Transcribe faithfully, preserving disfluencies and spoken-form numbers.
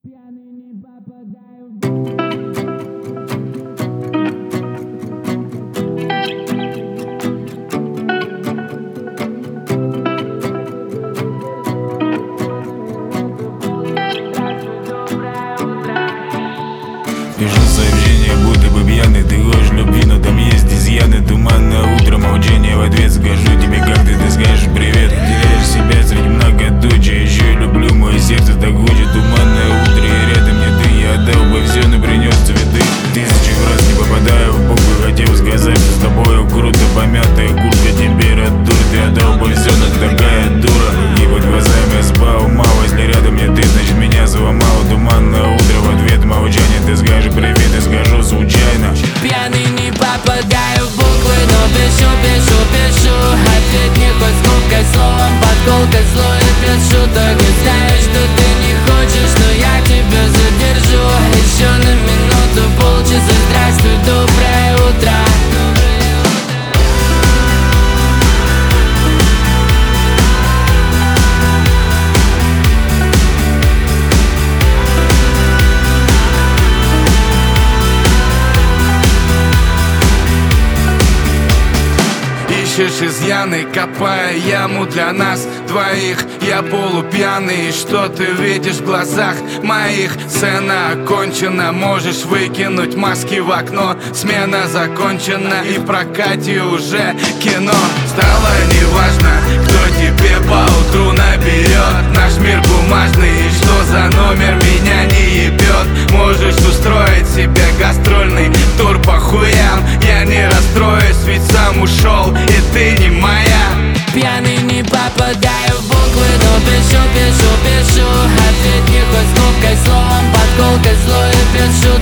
Пьяный не попадаю в Пишу сообщение, будто бы пьяный. Ты хочешь любви, но там есть изъяны. Туманное утро, молчание в ответ. Скажу тебе, как ты, ты скажешь привет. Теряешь себя среди много тучи. Еще и люблю, мое сердце так хочет. Туманное утро, и рядом не ты. Я отдал бы все, но принес цветы. Тысячи раз не попадаю в буквы. Хотел сказать, что с тобою круто. Помятая куртка, температура. Ты отдал бы все, но такая дура. И под глазами спал мало. Если рядом не ты, значит меня сломало. Туманное утро, в ответ молчание. Ты скажешь привет, я скажу случайно. Пьяный не попадаю в буквы, но пишу, пишу, пишу. Ответ не хоть скупкой, словом, подколкой, злой и без шуток. И знаешь, что ты не хочешь, но я тебя задержу. Еще на минуту, полчаса, здравствуй, доброе утро. Ищешь изъяны, копая яму для нас двоих. Я полупьяный, что ты видишь в глазах моих? Сцена окончена, можешь выкинуть маски в окно. Смена закончена и в прокате уже кино. Стало неважно, кто тебе поутру наберет. Наш мир бумажный, и что за номер меня не ебет. Можешь устроить себе гастрольный тур по хуям. Я не расстроюсь, ведь сам ушел, и ты не моя. Пьяный не попадаю в буквы, но пишу, пишу, пишу. Ответ не хоть скупкой, словом, подколкой, злой и без шуток.